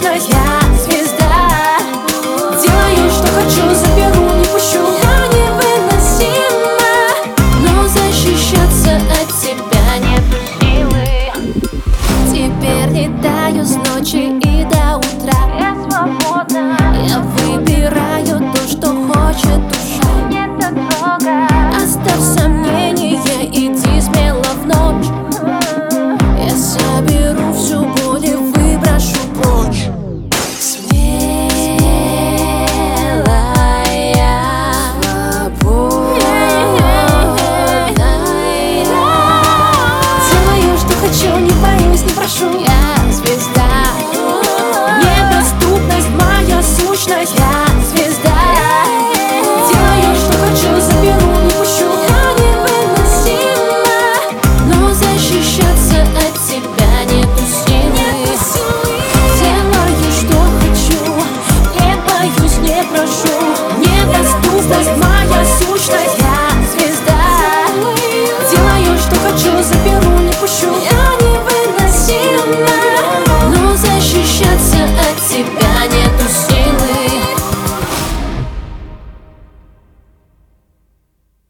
сущность, я звезда. Делаю, что хочу, заберу, не пущу. Я невыносима, но защищаться от тебя нет силы. Теперь летаю с ночи и до утра. Я свободна, я выбираю то, что хочет душа. Не трогай. Оставь сомнения, иди смело в ночь. Я соберу всю боль и выброшу прочь. Не боюсь, не прошу, я звезда. Недоступность моя сущность, я звезда. Делаю, что хочу, заберу, не пущу. Я невыносима, но защищаться от тебя нету силы. Делаю, что хочу, не боюсь, не прошу. Недоступность моя сущность, я звезда. Делаю, что хочу, заберу, не пущу. Но защищаться от тебя не